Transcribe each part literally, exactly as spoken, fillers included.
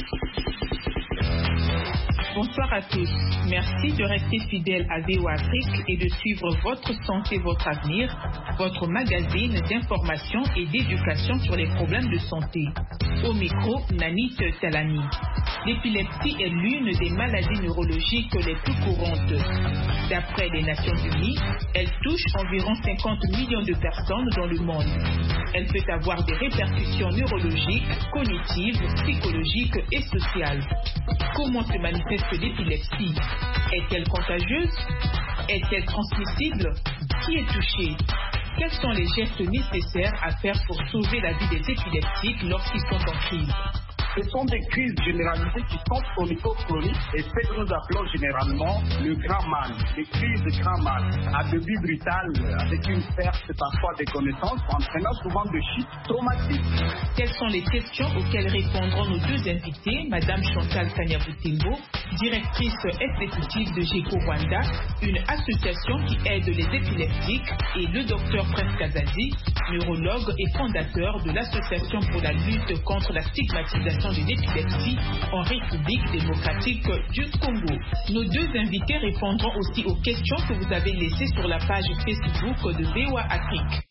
Bonsoir à tous. Merci de rester fidèles à V O A Afrique et de suivre Votre Santé, Votre Avenir, votre magazine d'information et d'éducation sur les problèmes de santé. Au micro, Nanit Talani. L'épilepsie est l'une des maladies neurologiques les plus courantes. D'après les Nations Unies, elle touche environ cinquante millions de personnes dans le monde. Elle peut avoir des répercussions neurologiques, cognitives, psychologiques et sociales. Comment se manifeste l'épilepsie? Est-elle contagieuse? Est-elle transmissible? Qui est touché? Quels sont les gestes nécessaires à faire pour sauver la vie des épileptiques lorsqu'ils sont en crise? Ce sont des crises généralisées qui sont chronico-chroniques et ce que nous appelons généralement le grand mal, les crises de grand mal, à début brutal, avec une perte parfois des connaissances, entraînant souvent de chutes traumatiques. Quelles sont les questions auxquelles répondront nos deux invités, Madame Chantal Kanyabutembo, directrice exécutive de GECO Rwanda, une association qui aide les épileptiques, et le docteur Prince Kazadi, neurologue et fondateur de l'association pour la lutte contre la stigmatisation de l'épilepsie en République démocratique du Congo. Nos deux invités répondront aussi aux questions que vous avez laissées sur la page Facebook de V O A Afrique.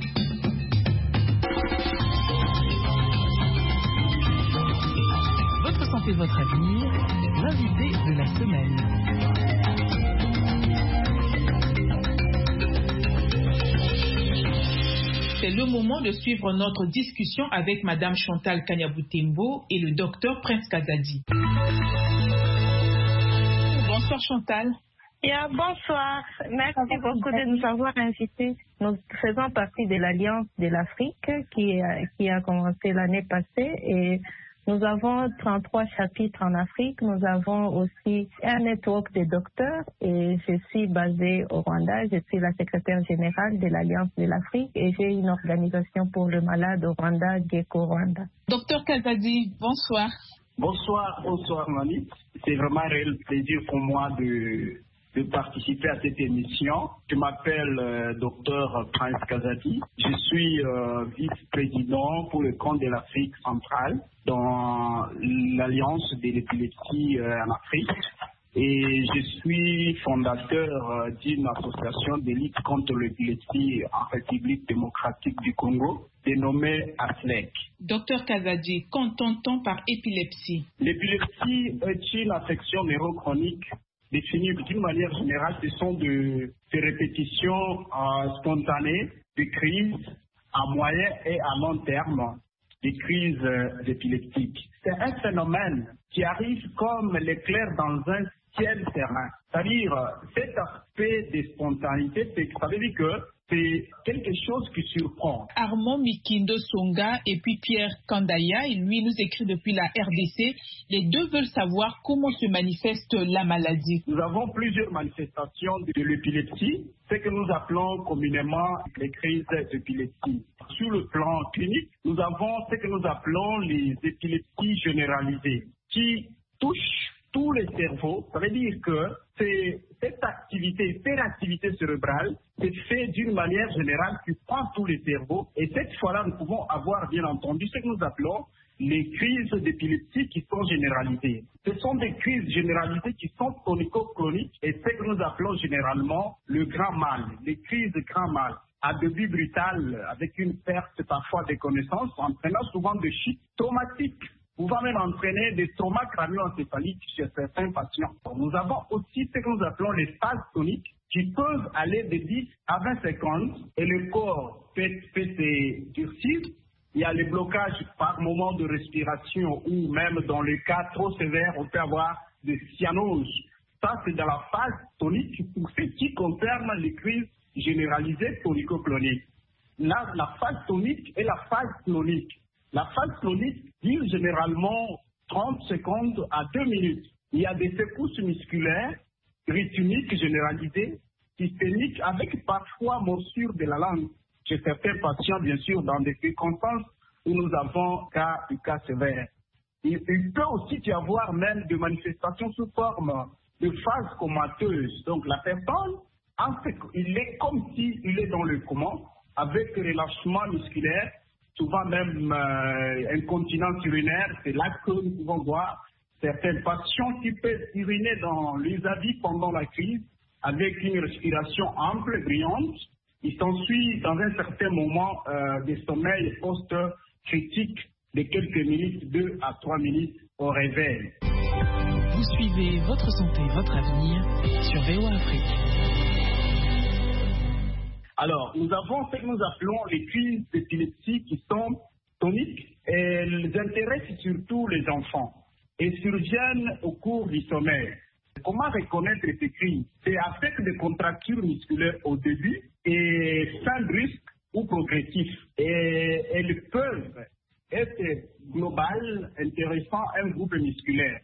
Votre santé, votre avenir, l'invité de la semaine. C'est le moment de suivre notre discussion avec Madame Chantal Kanyabutembo et le docteur Prince Kazadi. Bonsoir Chantal. Yeah, bonsoir. Merci beaucoup de nous avoir invités. Nous faisons partie de l'Alliance de l'Afrique qui a, qui a commencé l'année passée et nous avons trente-trois chapitres en Afrique. Nous avons aussi un network de docteurs et je suis basée au Rwanda. Je suis la secrétaire générale de l'Alliance de l'Afrique et j'ai une organisation pour le malade au Rwanda, GECO Rwanda. Docteur Kazadi, bonsoir. Bonsoir, bonsoir Mani. C'est vraiment un réel plaisir pour moi de, de participer à cette émission. Je m'appelle euh, docteur Prince Kazadi. Je suis euh, vice-président pour le compte de l'Afrique centrale dans l'Alliance de l'épilepsie euh, en Afrique. Et je suis fondateur euh, d'une association de lutte contre l'épilepsie en République démocratique du Congo, dénommée A S L E C. Docteur Kazadi, qu'entend-on par épilepsie? L'épilepsie est une affection neurochronique définie d'une manière générale. Ce sont de, des répétitions euh, spontanées de crises à moyen et à long terme, des crises euh, épileptiques. C'est un phénomène qui arrive comme l'éclair dans un ciel serein. C'est-à-dire, cet aspect de spontanéité, ça veut dire que c'est quelque chose qui surprend. Armand Mikindo Songa et puis Pierre Kandaya, il lui nous écrit depuis la R D C. Les deux veulent savoir comment se manifeste la maladie. Nous avons plusieurs manifestations de l'épilepsie, ce que nous appelons communément les crises d'épilepsie. Sur le plan clinique, nous avons ce que nous appelons les épilepsies généralisées qui touchent tous les cerveaux. Ça veut dire que c'est cette activité, hyperactivité cérébrale, c'est fait d'une manière générale qui prend tous les cerveaux. Et cette fois-là, nous pouvons avoir, bien entendu, ce que nous appelons les crises d'épilepsie qui sont généralisées. Ce sont des crises généralisées qui sont chronico-chroniques et ce que nous appelons généralement le grand mal, les crises de grand mal, à début brutal, avec une perte parfois des connaissances, entraînant souvent de chutes traumatiques, pouvant même entraîner des traumas crânio-encéphaliques chez certains patients. Nous avons aussi ce que nous appelons les phases toniques qui peuvent aller de dix à vingt secondes et le corps peut, peut se durcir. Il y a les blocages par moment de respiration ou même dans le cas trop sévère, on peut avoir des cyanoses. Ça, c'est dans la phase tonique pour ce qui concerne les crises généralisées tonico-cloniques. Là, la phase tonique et la phase clonique. La phase clonique dure généralement trente secondes à deux minutes. Il y a des secousses musculaires, rythmiques généralisées, systémiques, avec parfois morsure de la langue. Chez certains patients, bien sûr, dans des circonstances où nous avons cas, des cas sévères. Il, il peut aussi y avoir même des manifestations sous forme de phase comateuse. Donc la personne, en fait, il est comme s'il est dans le coma, avec relâchement musculaire, souvent même euh, incontinence urinaire. C'est là que nous pouvons voir certains patients qui peuvent uriner dans les habits pendant la crise avec une respiration ample, brillante. Il s'ensuit dans un certain moment euh, des sommeils post-critiques de quelques minutes, deux à trois minutes au réveil. Vous suivez Votre Santé, Votre Avenir sur V O A Afrique. Alors, nous avons ce que nous appelons les crises d'épilepsie qui sont toniques et elles intéressent surtout les enfants et surviennent au cours du sommeil. Comment reconnaître ces crises? C'est avec des contractures musculaires au début et fin brusque ou progressif. Et elles peuvent être globales, intéressant un groupe musculaire.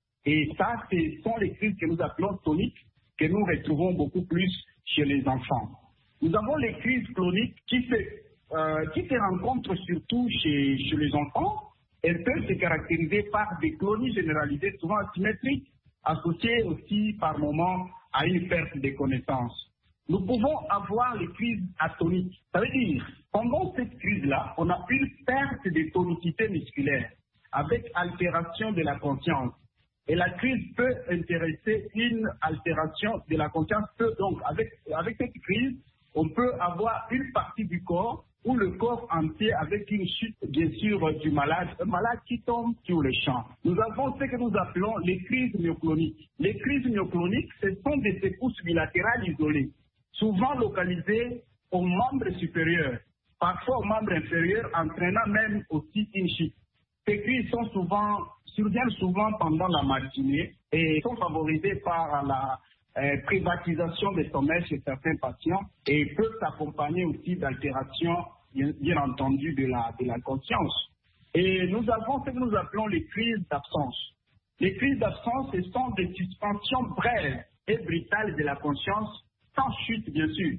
Et ça, ce sont les crises que nous appelons toniques, que nous retrouvons beaucoup plus chez les enfants. Nous avons les crises cloniques qui se, euh, qui se rencontrent surtout chez, chez les enfants. Elles peuvent se caractériser par des clonies généralisées, souvent asymétriques, associées aussi par moments à une perte de connaissance. Nous pouvons avoir les crises atoniques. Ça veut dire, pendant cette crise-là, on a une perte de tonicité musculaire avec altération de la conscience. Et la crise peut intéresser une altération de la conscience. Donc, avec, avec cette crise, on peut avoir une partie du corps ou le corps entier avec une chute, bien sûr, du malade, un malade qui tombe sur le champ. Nous avons ce que nous appelons les crises myocloniques. Les crises myocloniques, ce sont des secousses bilatérales isolées, souvent localisées aux membres supérieurs, parfois aux membres inférieurs, entraînant même aussi une chute. Ces crises sont souvent, surviennent souvent pendant la matinée et sont favorisées par la euh, privatisation des sommeils chez certains patients et peuvent s'accompagner aussi d'altérations, bien, bien entendu, de la, de la conscience. Et nous avons ce que nous appelons les crises d'absence. Les crises d'absence, ce sont des suspensions brèves et brutales de la conscience, sans chute, bien sûr.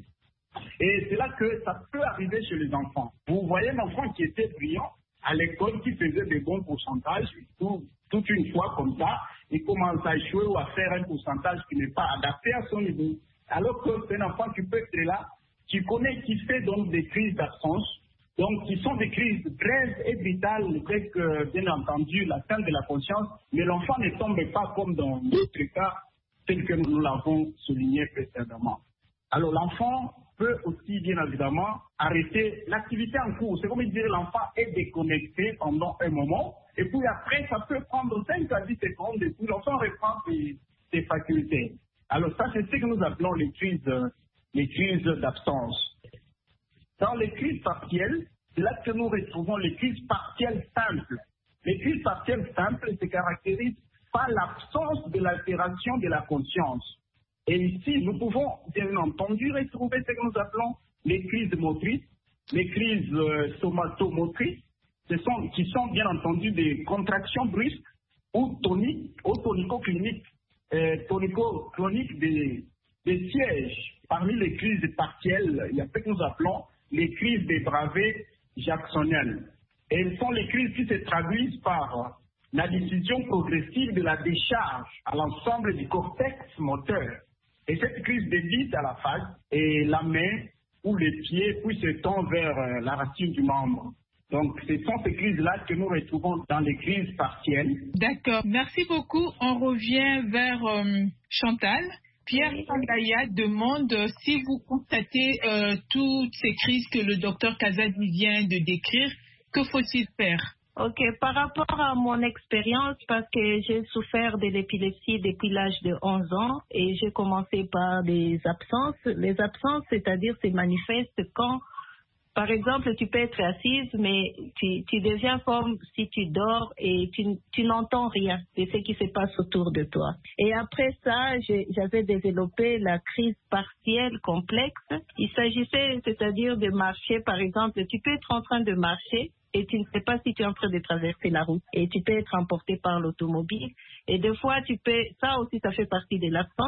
Et c'est là que ça peut arriver chez les enfants. Vous voyez un enfant qui était brillant à l'école, qui faisait des bons pourcentages, tout, toute une fois comme ça, il commence à échouer ou à faire un pourcentage qui n'est pas adapté à son niveau. Alors que c'est un enfant qui peut être là, qui connaît, qui fait donc des crises d'absence, donc qui sont des crises brèves et vitales, avec euh, bien entendu l'atteinte de la conscience, mais l'enfant ne tombe pas comme dans d'autres cas, tels que nous l'avons souligné précédemment. Alors l'enfant peut aussi, bien évidemment, arrêter l'activité en cours. C'est comme dire l'enfant est déconnecté pendant un moment, et puis après, ça peut prendre cinq à dix secondes, et puis l'enfant reprend ses, ses facultés. Alors ça, c'est ce que nous appelons les crises, les crises d'absence. Dans les crises partielles, c'est là que nous retrouvons les crises partielles simples. Les crises partielles simples se caractérisent par l'absence de l'altération de la conscience. Et ici, nous pouvons bien entendu retrouver ce que nous appelons les crises motrices, les crises euh, somatomotrices, ce sont, qui sont bien entendu des contractions brusques ou toniques, ou tonico-cliniques, euh, tonico-cloniques des, des sièges. Parmi les crises partielles, il y a ce que nous appelons les crises débravées jacksoniennes. Et elles sont les crises qui se traduisent par la diffusion progressive de la décharge à l'ensemble du cortex moteur. Et cette crise débite à la face et la main ou les pieds puis se tend vers euh, la racine du membre. Donc, ce sont ces crises-là que nous retrouvons dans les crises partielles. D'accord. Merci beaucoup. On revient vers euh, Chantal. Pierre Sangaya demande euh, si vous constatez euh, toutes ces crises que le docteur Kazadi vient de décrire, que faut-il faire? Ok, par rapport à mon expérience, parce que j'ai souffert de l'épilepsie depuis l'âge de onze ans et j'ai commencé par des absences. Les absences, c'est-à-dire, se manifestent quand, par exemple, tu peux être assise, mais tu, tu deviens comme si tu dors et tu, tu n'entends rien de ce qui se passe autour de toi. Et après ça, j'avais développé la crise partielle complexe. Il s'agissait, c'est-à-dire de marcher, par exemple, tu peux être en train de marcher, et tu ne sais pas si tu es en train de traverser la route. Et tu peux être emporté par l'automobile. Et des fois, tu peux, ça aussi, ça fait partie de l'absence.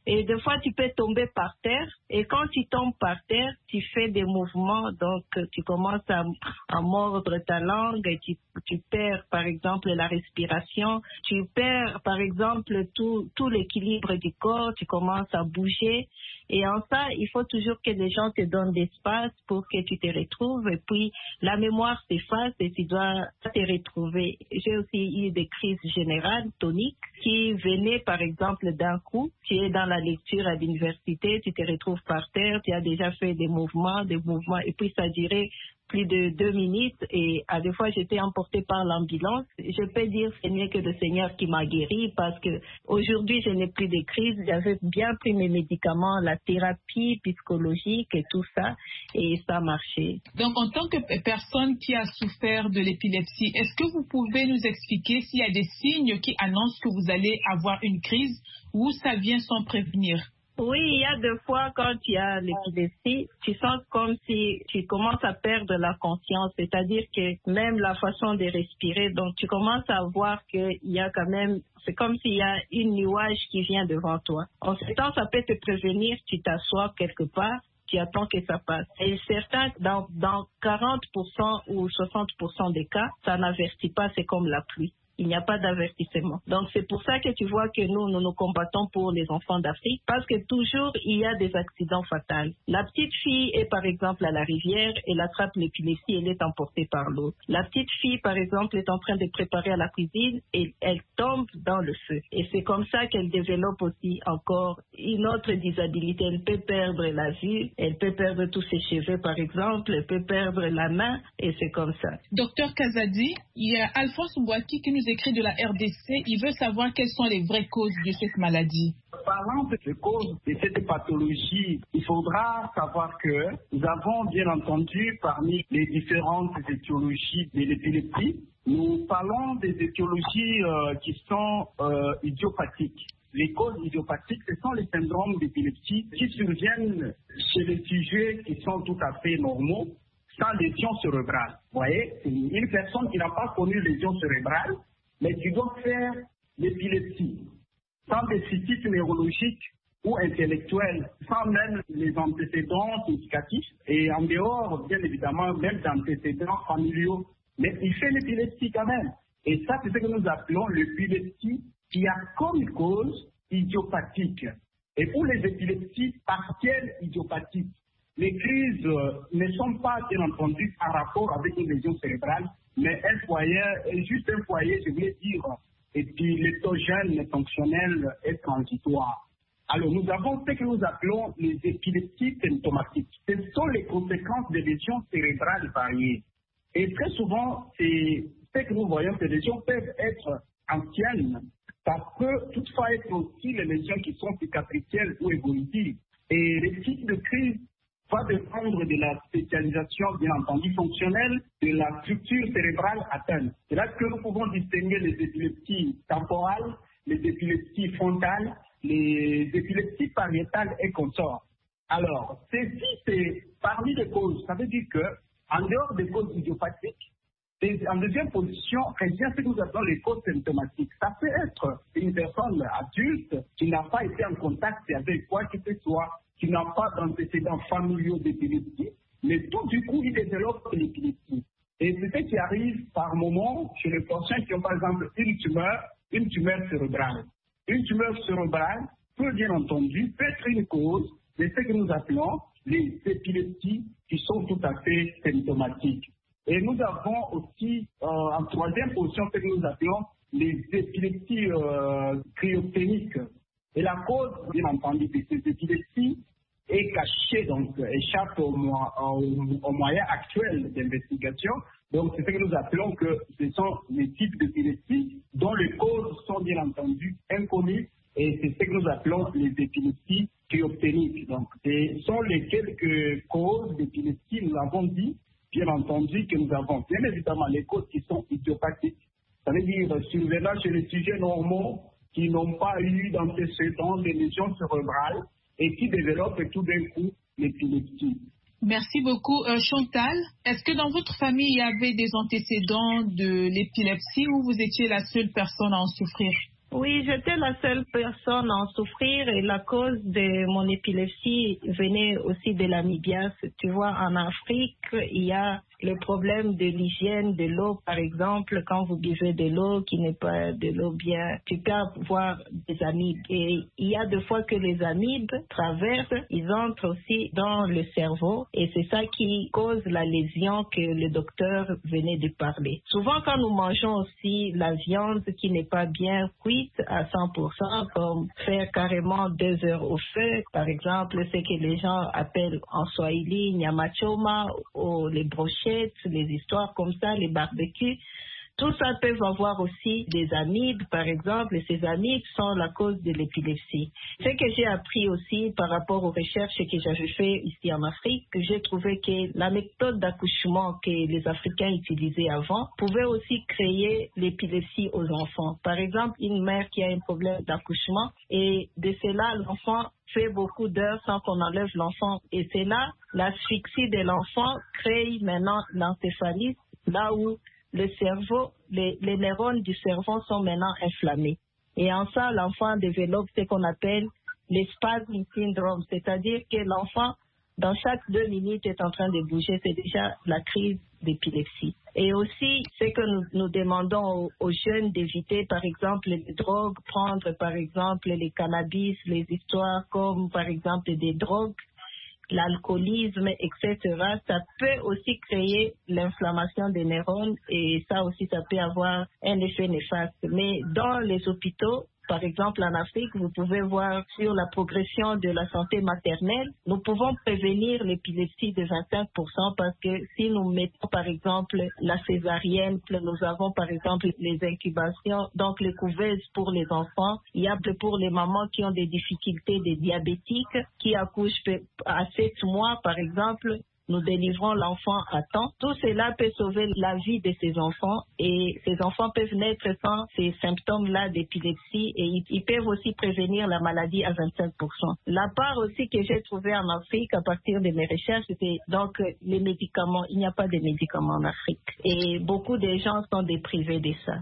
Et des fois, tu peux tomber par terre. Et quand tu tombes par terre, tu fais des mouvements. Donc, tu commences à, à mordre ta langue. Et tu, tu perds, par exemple, la respiration. Tu perds, par exemple, tout, tout l'équilibre du corps. Tu commences à bouger. Et en ça, il faut toujours que les gens te donnent l'espace pour que tu te retrouves. Et puis, la mémoire s'efface et tu dois te retrouver. J'ai aussi eu des crises générales, toniques, qui venaient, par exemple, d'un coup. Tu es dans la lecture à l'université, tu te retrouves par terre, tu as déjà fait des mouvements, des mouvements, et puis ça durait plus de deux minutes et à des fois j'étais emportée par l'ambulance. Je peux dire c'est mieux que le Seigneur qui m'a guéri parce que aujourd'hui je n'ai plus de crise. J'avais bien pris mes médicaments, la thérapie psychologique et tout ça et ça a marché. Donc en tant que personne qui a souffert de l'épilepsie, est-ce que vous pouvez nous expliquer s'il y a des signes qui annoncent que vous allez avoir une crise ou ça vient sans prévenir? Oui, il y a des fois quand tu as l'épilepsie, tu sens comme si tu commences à perdre la conscience, c'est-à-dire que même la façon de respirer, donc tu commences à voir qu'il y a quand même, c'est comme s'il y a une nuage qui vient devant toi. En ce temps, ça peut te prévenir, tu t'assois quelque part, tu attends que ça passe. Et certains, dans, dans quarante pour cent ou soixante pour cent des cas, ça n'avertit pas, c'est comme la pluie. Il n'y a pas d'avertissement. Donc, c'est pour ça que tu vois que nous, nous nous combattons pour les enfants d'Afrique, parce que toujours, il y a des accidents fatals. La petite fille est, par exemple, à la rivière, elle attrape l'épilepsie, elle est emportée par l'eau. La petite fille, par exemple, est en train de préparer à la cuisine et elle tombe dans le feu. Et c'est comme ça qu'elle développe aussi encore une autre disabilité. Elle peut perdre la vue, elle peut perdre tous ses cheveux, par exemple, elle peut perdre la main, et c'est comme ça. Docteur Kazadi, il y a Alphonse Mbouaki qui nous écrit de la R D C, il veut savoir quelles sont les vraies causes de cette maladie. Parlant de ces causes de cette pathologie, il faudra savoir que nous avons bien entendu parmi les différentes étiologies de l'épilepsie, nous parlons des étiologies euh, qui sont euh, idiopathiques. Les causes idiopathiques, ce sont les syndromes d'épilepsie qui surviennent chez les sujets qui sont tout à fait normaux, sans lésion cérébrale. Vous voyez, une personne qui n'a pas connu lésion cérébrale, mais qui doit faire l'épilepsie, sans déficit neurologique ou intellectuel, sans même les antécédents éducatifs, et en dehors, bien évidemment, même d'antécédents familiaux. Mais il fait l'épilepsie quand même. Et ça, c'est ce que nous appelons l'épilepsie qui a comme cause idiopathique. Et pour les épilepsies partielles idiopathiques, les crises euh, ne sont pas, bien entendu, en rapport avec une lésion cérébrale, mais un foyer, juste un foyer, je voulais dire, et puis l'étogène fonctionnel est transitoire. Alors, nous avons ce que nous appelons les épilepsies symptomatiques. Ce sont les conséquences des lésions cérébrales variées. Et très souvent, c'est ce que nous voyons, ces lésions peuvent être anciennes. Ça peut toutefois être aussi les lésions qui sont cicatricielles ou évolutives. Et les types de crise va dépendre de la spécialisation, bien entendu, fonctionnelle de la structure cérébrale atteinte. C'est là que nous pouvons distinguer les épilepsies temporales, les épilepsies frontales, les épilepsies pariétales et consorts. Alors, ceci, c'est parmi les causes. Ça veut dire que, en dehors des causes idiopathiques, en deuxième position, il y a ce que nous appelons les causes symptomatiques. Ça peut être une personne adulte qui n'a pas été en contact avec quoi que ce soit, qui n'a pas d'antécédents familiaux d'épilepsie, mais tout du coup, il développe l'épilepsie. Et c'est ce qui arrive par moment chez les patients qui ont par exemple une tumeur, une tumeur cérébrale. Une tumeur cérébrale peut bien entendu peut être une cause de ce que nous appelons les épilepsies qui sont tout à fait symptomatiques. Et nous avons aussi euh, en troisième position ce que nous appelons les épilepsies euh, cryopténiques. Et la cause, bien entendu, de ces épilepsies est cachée, donc échappe aux au, au moyens actuels d'investigation. Donc, c'est ce que nous appelons que ce sont les types d'épilepsie dont les causes sont bien entendu inconnues, et c'est ce que nous appelons les épilepsies cryopténiques. Donc, ce sont les quelques causes d'épilepsie, nous l'avons dit, bien entendu, que nous avons. Bien évidemment, les causes qui sont idiopathiques, ça veut dire survenant chez les sujets normaux qui n'ont pas eu d'antécédents de lésions cérébrales et qui développent tout d'un coup l'épilepsie. Merci beaucoup. Euh, Chantal, est-ce que dans votre famille, il y avait des antécédents de l'épilepsie ou vous étiez la seule personne à en souffrir? Oui, j'étais la seule personne à en souffrir et la cause de mon épilepsie venait aussi de l'amibiase. Tu vois, en Afrique, il y a le problème de l'hygiène de l'eau, par exemple, quand vous buvez de l'eau qui n'est pas de l'eau bien, tu peux avoir des amibes. Et il y a des fois que les amibes traversent, ils entrent aussi dans le cerveau et c'est ça qui cause la lésion que le docteur venait de parler. Souvent, quand nous mangeons aussi la viande qui n'est pas bien cuite à cent pour cent, comme faire carrément deux heures au feu, par exemple, ce que les gens appellent en swahili nyama choma ou les brochettes, les histoires comme ça, les barbecues. Tout ça peut avoir aussi des amibes, par exemple, et ces amibes sont la cause de l'épilepsie. Ce que j'ai appris aussi par rapport aux recherches que j'avais fait ici en Afrique, que j'ai trouvé que la méthode d'accouchement que les Africains utilisaient avant pouvait aussi créer l'épilepsie aux enfants. Par exemple, une mère qui a un problème d'accouchement et de cela, l'enfant fait beaucoup d'heures sans qu'on enlève l'enfant. Et c'est là, l'asphyxie de l'enfant crée maintenant l'encéphalite, là où le cerveau, les, les neurones du cerveau sont maintenant inflammés. Et en ça, l'enfant développe ce qu'on appelle les spasm syndrome, c'est-à-dire que l'enfant, dans chaque deux minutes, est en train de bouger. C'est déjà la crise d'épilepsie. Et aussi, ce que nous, nous demandons aux, aux jeunes d'éviter, par exemple, les drogues, prendre par exemple les cannabis, les histoires comme par exemple des drogues, l'alcoolisme, et cetera, ça peut aussi créer l'inflammation des neurones et ça aussi, ça peut avoir un effet néfaste. Mais dans les hôpitaux, par exemple en Afrique, vous pouvez voir sur la progression de la santé maternelle, nous pouvons prévenir l'épilepsie de vingt-cinq pour cent parce que si nous mettons par exemple la césarienne, nous avons par exemple les incubations, donc les couveuses pour les enfants, il y a pour les mamans qui ont des difficultés, des diabétiques, qui accouchent à sept mois par exemple, nous délivrons l'enfant à temps. Tout cela peut sauver la vie de ces enfants et ces enfants peuvent naître sans ces symptômes-là d'épilepsie et ils, ils peuvent aussi prévenir la maladie à vingt-cinq pour cent. La part aussi que j'ai trouvée en Afrique à partir de mes recherches, c'est donc les médicaments. Il n'y a pas de médicaments en Afrique et beaucoup de gens sont déprivés de ça.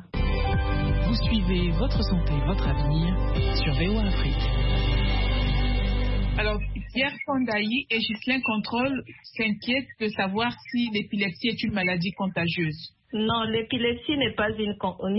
Vous suivez Votre Santé, Votre Avenir sur V O A Afrique. Alors, Pierre Fondaï et Ghislain Contrôle s'inquiètent de savoir si l'épilepsie est une maladie contagieuse. Non, l'épilepsie n'est pas une,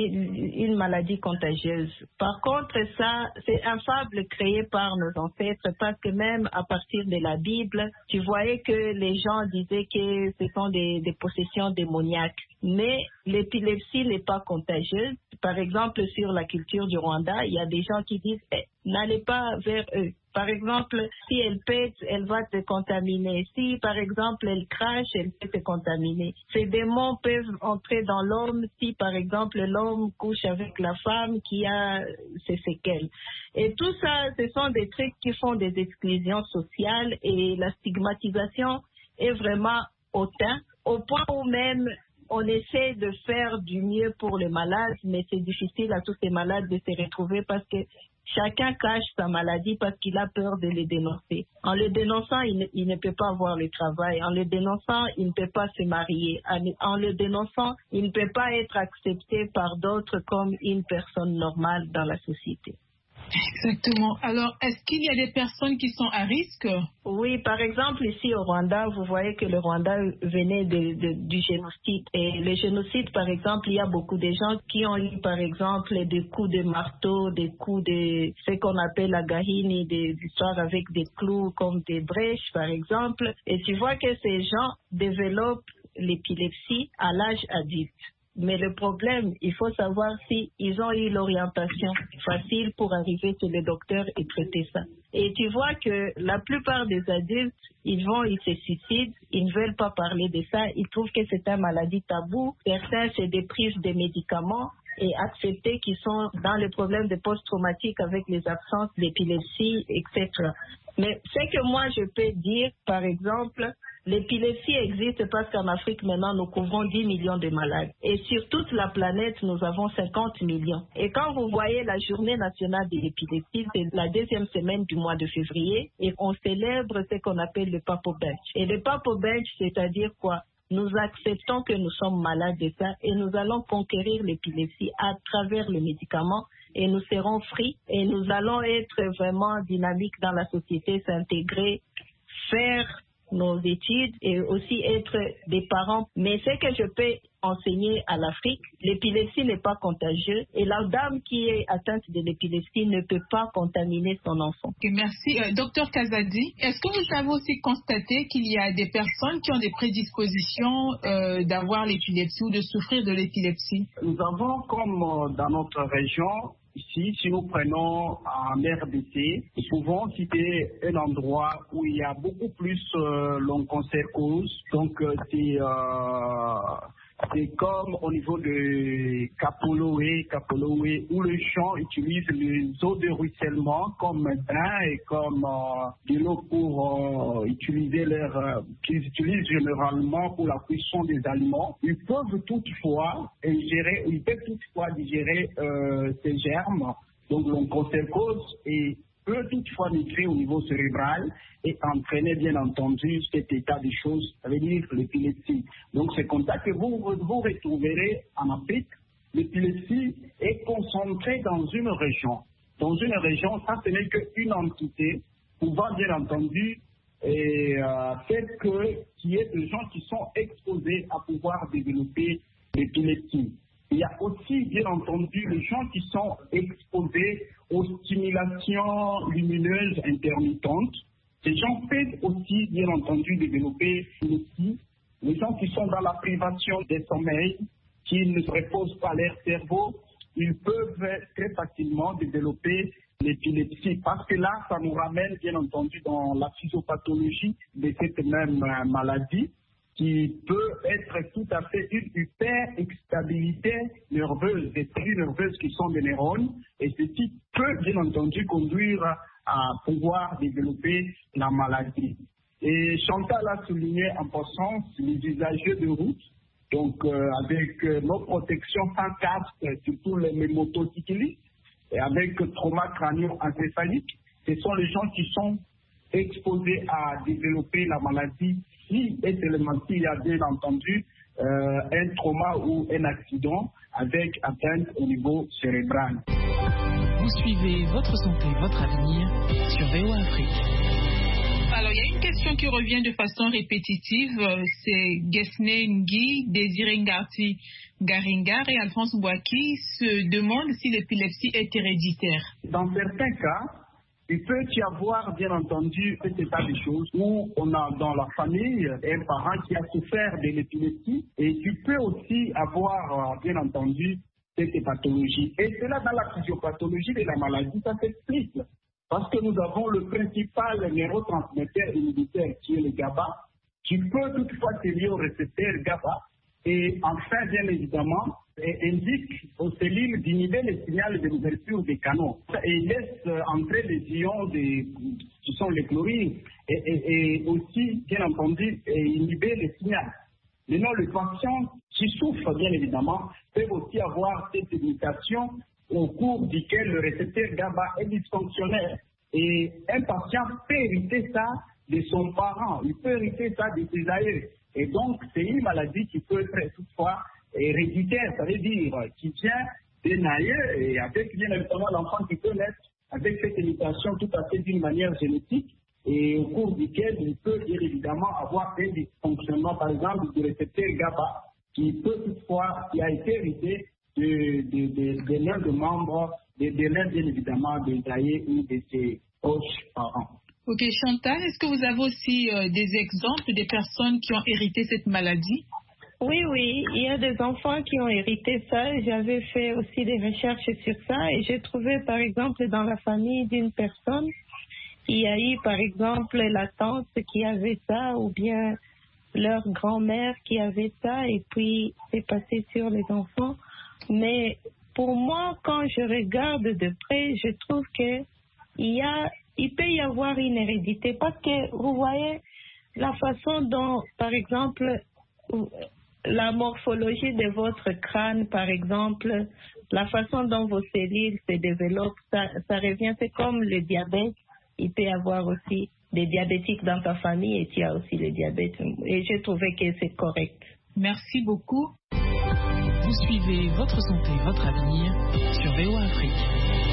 une maladie contagieuse. Par contre, ça, c'est un fable créé par nos ancêtres parce que même à partir de la Bible, tu voyais que les gens disaient que ce sont des, des possessions démoniaques. Mais l'épilepsie n'est pas contagieuse. Par exemple, sur la culture du Rwanda, il y a des gens qui disent eh, n'allez pas vers eux. Par exemple, si elle pète, elle va te contaminer. Si, par exemple, elle crache, elle peut te contaminer. Ces démons peuvent entrer dans l'homme si, par exemple, l'homme couche avec la femme qui a ses séquelles. Et tout ça, ce sont des trucs qui font des exclusions sociales et la stigmatisation est vraiment hautaine, au point où même on essaie de faire du mieux pour les malades, mais c'est difficile à tous ces malades de se retrouver parce que chacun cache sa maladie parce qu'il a peur de les dénoncer. En le dénonçant, il ne, il ne peut pas avoir le travail. En le dénonçant, il ne peut pas se marier. En, en le dénonçant, il ne peut pas être accepté par d'autres comme une personne normale dans la société. Exactement. Alors, est-ce qu'il y a des personnes qui sont à risque? Oui, par exemple, ici au Rwanda, vous voyez que le Rwanda venait de, de, du génocide. Et le génocide, par exemple, il y a beaucoup de gens qui ont eu, par exemple, des coups de marteau, des coups de ce qu'on appelle la gahini, des histoires avec des clous comme des brèches, par exemple. Et tu vois que ces gens développent l'épilepsie à l'âge adulte. Mais le problème, il faut savoir si ils ont eu l'orientation facile pour arriver chez le docteur et traiter ça. Et tu vois que la plupart des adultes, ils vont, ils se suicident, ils ne veulent pas parler de ça, ils trouvent que c'est une maladie taboue. Certains se déprivent des médicaments et accepter qu'ils sont dans le problème de post-traumatique avec les absences d'épilepsie, et cetera. Mais ce que moi je peux dire, par exemple, l'épilepsie existe parce qu'en Afrique, maintenant, nous couvrons dix millions de malades. Et sur toute la planète, nous avons cinquante millions. Et quand vous voyez la journée nationale de l'épilepsie, c'est la deuxième semaine du mois de février, et on célèbre ce qu'on appelle le Papo Bench. Et le Papo Bench, c'est-à-dire quoi? nous acceptons que nous sommes malades de ça et nous allons conquérir l'épilepsie à travers le médicament et nous serons free et nous allons être vraiment dynamiques dans la société, s'intégrer, faire nos études et aussi être des parents. Mais ce que je peux enseigner à l'Afrique, l'épilepsie n'est pas contagieuse et la dame qui est atteinte de l'épilepsie ne peut pas contaminer son enfant. Okay, merci. Euh, Docteur Kazadi, est-ce que vous avez aussi constaté qu'il y a des personnes qui ont des prédispositions euh, d'avoir l'épilepsie ou de souffrir de l'épilepsie? Nous avons, comme euh, dans notre région, ici, si nous prenons en R D C, nous pouvons citer un endroit où il y a beaucoup plus euh, l'onchocercose. Donc, euh, c'est... Euh, C'est comme au niveau de Kapoloé, Kapoloé, où les gens utilisent les eaux de ruissellement comme un bain et comme euh, de l'eau pour euh, utiliser leur, euh, qu'ils utilisent généralement pour la cuisson des aliments. Ils peuvent toutefois ingérer, ils peuvent toutefois digérer euh, ces germes, donc l'onchocercose, et peut toutefois migrer au niveau cérébral et entraîner bien entendu cet état de choses, ça veut dire l'épilepsie. Donc c'est comme ça que vous vous retrouverez en Afrique. L'épilepsie est concentrée dans une région. Dans une région, ça ce n'est qu'une entité pouvant bien entendu et, euh, faire que qu'il y ait des gens qui sont exposés à pouvoir développer l'épilepsie. Il y a aussi, bien entendu, les gens qui sont exposés aux stimulations lumineuses intermittentes. Ces gens peuvent aussi, bien entendu, développer l'épilepsie. Les gens qui sont dans la privation des sommeils, qui ne se reposent pas leur cerveau, ils peuvent très facilement développer l'épilepsie. Parce que là, ça nous ramène, bien entendu, dans la physiopathologie de cette même euh, maladie, qui peut être tout à fait une hyper-excitabilité nerveuse, des cellules nerveuses qui sont des neurones, et ceci peut bien entendu conduire à pouvoir développer la maladie. Et Chantal a souligné en passant les usagers de route, donc euh, avec euh, nos protections sans casque, surtout les, les motocyclistes, et avec trauma crânio-encéphalique, ce sont les gens qui sont exposés à développer la maladie si et seulement s'il y a bien entendu euh, un trauma ou un accident avec atteinte au niveau cérébral. Vous suivez Votre Santé, Votre Avenir sur V O A Afrique. Alors, il y a une question qui revient de façon répétitive. C'est Gesne Ngui, Désiré Ngarti Garingar et Alphonse Bouaki se demandent si l'épilepsie est héréditaire. Dans certains cas, il peut y avoir, bien entendu, cet état de choses où on a dans la famille un parent qui a souffert de l'épilepsie et tu peux aussi avoir, bien entendu, cette pathologie. Et c'est là dans la physiopathologie de la maladie, ça s'explique. Parce que nous avons le principal neurotransmetteur inhibiteur qui est le GABA, qui peut toutefois se lier au récepteur GABA et enfin, bien évidemment, indique aux cellules d'inhiber les signaux de l'ouverture des canaux et laisse entrer les ions des, qui sont les chlorines et, et, et aussi, bien entendu, inhiber les signaux. Maintenant, les patients qui souffrent, bien évidemment, peuvent aussi avoir cette limitation au cours duquel le récepteur GABA est dysfonctionnel. Et un patient peut hériter ça de son parent, il peut hériter ça de ses aïeux. Et donc, c'est une maladie qui peut être toutefois héréditaire, ça veut dire qui vient d'un aïeux et avec bien évidemment l'enfant qui peut naître avec cette limitation tout à fait d'une manière génétique et au cours duquel il peut bien évidemment avoir un dysfonctionnement, par exemple, du récepteur GABA qui peut toutefois, qui a été hérité de, de, de, de l'un des membres, de, de l'un bien évidemment des aïeux ou de ses proches parents. Ok, Chantal, est-ce que vous avez aussi euh, des exemples de personnes qui ont hérité cette maladie? Oui, oui, il y a des enfants qui ont hérité ça. J'avais fait aussi des recherches sur ça et j'ai trouvé, par exemple, dans la famille d'une personne, il y a eu, par exemple, la tante qui avait ça ou bien leur grand-mère qui avait ça et puis c'est passé sur les enfants. Mais pour moi, quand je regarde de près, je trouve que il y a, il peut y avoir une hérédité parce que vous voyez la façon dont, par exemple, la morphologie de votre crâne, par exemple, la façon dont vos cellules se développent, ça, ça revient, c'est comme le diabète, il peut y avoir aussi des diabétiques dans ta famille et tu as aussi le diabète. Et j'ai trouvé que c'est correct. Merci beaucoup. Vous suivez Votre santé, votre avenir sur V O A Afrique.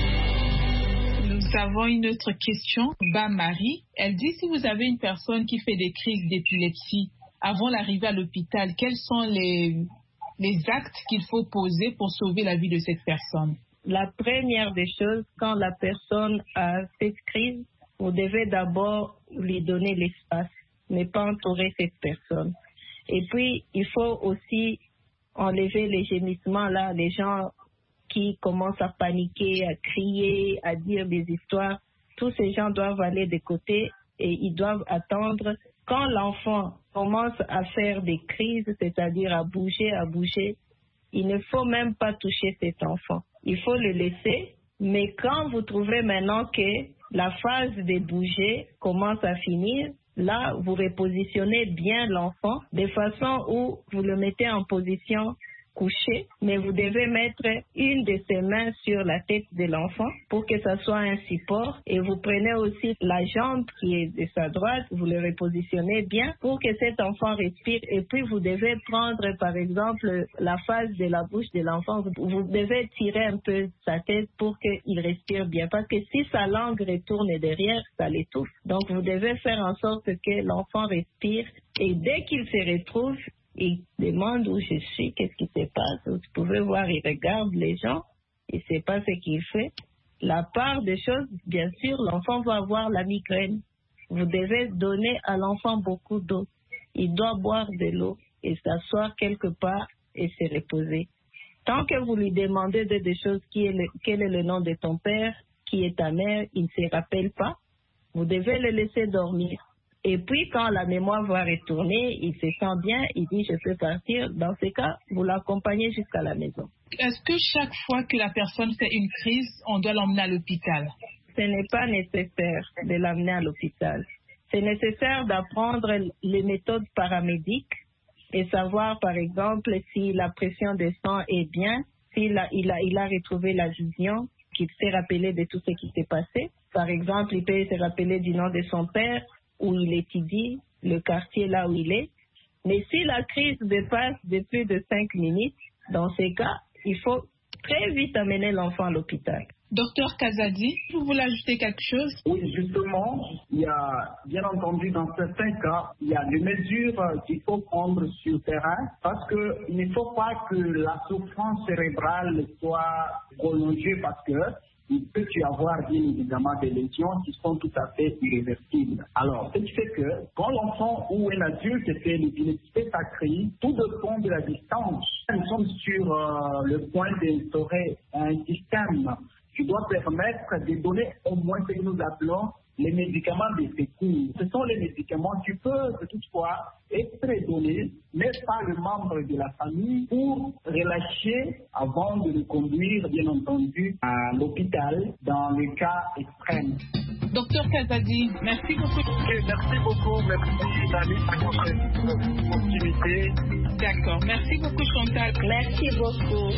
Nous avons une autre question. Bas-Marie, elle dit si vous avez une personne qui fait des crises d'épilepsie avant l'arrivée à l'hôpital, quels sont les, les actes qu'il faut poser pour sauver la vie de cette personne? La première des choses, quand la personne a cette crise, vous devez d'abord lui donner l'espace, ne pas entourer cette personne. Et puis, il faut aussi enlever les gémissements là, les gens qui commencent à paniquer, à crier, à dire des histoires. Tous ces gens doivent aller de côté et ils doivent attendre. Quand l'enfant commence à faire des crises, c'est-à-dire à bouger, à bouger, il ne faut même pas toucher cet enfant. Il faut le laisser. Mais quand vous trouvez maintenant que la phase de bouger commence à finir, là, vous repositionnez bien l'enfant de façon où vous le mettez en position couché, mais vous devez mettre une de ses mains sur la tête de l'enfant pour que ça soit un support. Et vous prenez aussi la jambe qui est de sa droite, vous le repositionnez bien pour que cet enfant respire. Et puis vous devez prendre par exemple la face de la bouche de l'enfant. Vous devez tirer un peu sa tête pour qu'il respire bien. Parce que si sa langue retourne derrière, ça l'étouffe. Donc vous devez faire en sorte que l'enfant respire. Et dès qu'il se retrouve, il demande où je suis, qu'est-ce qui se passe. Vous pouvez voir, il regarde les gens, il ne sait pas ce qu'il fait. La part des choses, bien sûr, l'enfant va avoir la migraine. Vous devez donner à l'enfant beaucoup d'eau. Il doit boire de l'eau et s'asseoir quelque part et se reposer. Tant que vous lui demandez de des choses, qui est le, quel est le nom de ton père, qui est ta mère, il ne se rappelle pas, vous devez le laisser dormir. Et puis, quand la mémoire va retourner, il se sent bien, il dit « je peux partir ». Dans ce cas, vous l'accompagnez jusqu'à la maison. Est-ce que chaque fois que la personne fait une crise, on doit l'emmener à l'hôpital? Ce n'est pas nécessaire de l'amener à l'hôpital. C'est nécessaire d'apprendre les méthodes paramédiques et savoir, par exemple, si la pression de sang est bien, s'il a, il a, il a retrouvé la vision, qu'il s'est rappelé de tout ce qui s'est passé. Par exemple, il peut se rappeler du nom de son père, où il étudie, le quartier là où il est. Mais si la crise dépasse de plus de cinq minutes, dans ces cas, il faut très vite amener l'enfant à l'hôpital. Docteur Kazadi, vous voulez ajouter quelque chose? Oui, justement, il y a, bien entendu, dans certains cas, il y a des mesures qu'il faut prendre sur le terrain parce qu'il ne faut pas que la souffrance cérébrale soit prolongée parce que il peut y avoir bien évidemment des lésions qui sont tout à fait irréversibles. Alors, ce qui fait que quand l'enfant ou un adulte fait l'épilepsie, fait sa crise, tout dépend de la distance. Nous sommes sur euh, le point d'instaurer un système qui doit permettre de donner au moins ce que nous appelons les médicaments de secours. Ce sont les médicaments qui peuvent toutefois être donnés, mais par le membre de la famille pour relâcher avant de le conduire, bien entendu, à l'hôpital dans les cas extrêmes. Docteur Kazadi, merci beaucoup. Okay, merci beaucoup, merci Nani pour votre activité. D'accord, merci beaucoup Chantal. Merci beaucoup.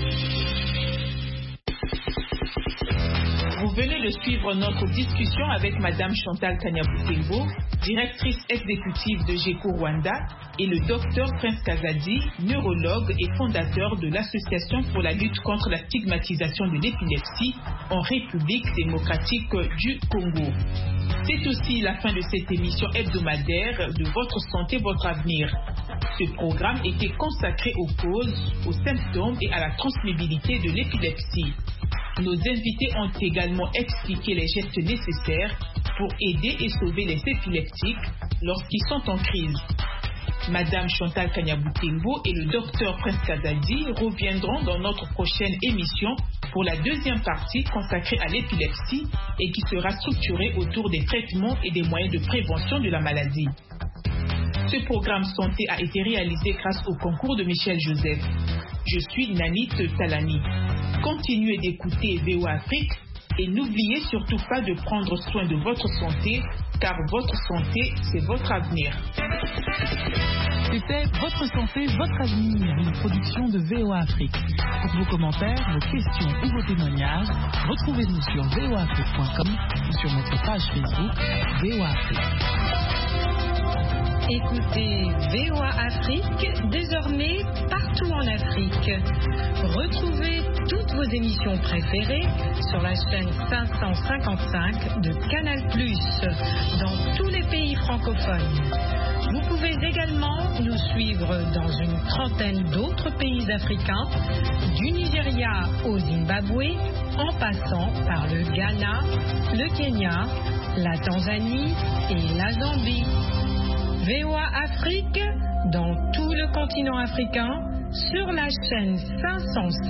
Vous venez de suivre notre discussion avec Madame Chantal Kanyaboutengo, directrice exécutive de GECO Rwanda, et le docteur Prince Kazadi, neurologue et fondateur de l'Association pour la lutte contre la stigmatisation de l'épilepsie en République démocratique du Congo. C'est aussi la fin de cette émission hebdomadaire de Votre santé, votre avenir. Ce programme était consacré aux causes, aux symptômes et à la transmissibilité de l'épilepsie. Nos invités ont également expliqué les gestes nécessaires pour aider et sauver les épileptiques lorsqu'ils sont en crise. Madame Chantal Kanyaboutengo et le docteur Prince Kazadi reviendront dans notre prochaine émission pour la deuxième partie consacrée à l'épilepsie et qui sera structurée autour des traitements et des moyens de prévention de la maladie. Ce programme santé a été réalisé grâce au concours de Michel Joseph. Je suis Nanit Talani. Continuez d'écouter V O A Afrique et n'oubliez surtout pas de prendre soin de votre santé, car votre santé, c'est votre avenir. C'était Votre santé, votre avenir, une production de V O A Afrique. Pour vos commentaires, vos questions ou vos témoignages, retrouvez-nous sur v o afrique point com ou sur notre page Facebook V O A Afrique. Écoutez V O A Afrique désormais partout en Afrique. Retrouvez toutes vos émissions préférées sur la chaîne cinq cent cinquante-cinq de Canal plus, dans tous les pays francophones. Vous pouvez également nous suivre dans une trentaine d'autres pays africains, du Nigeria au Zimbabwe, en passant par le Ghana, le Kenya, la Tanzanie et la Zambie. V O A Afrique, dans tout le continent africain, sur la chaîne cinq cent cinq.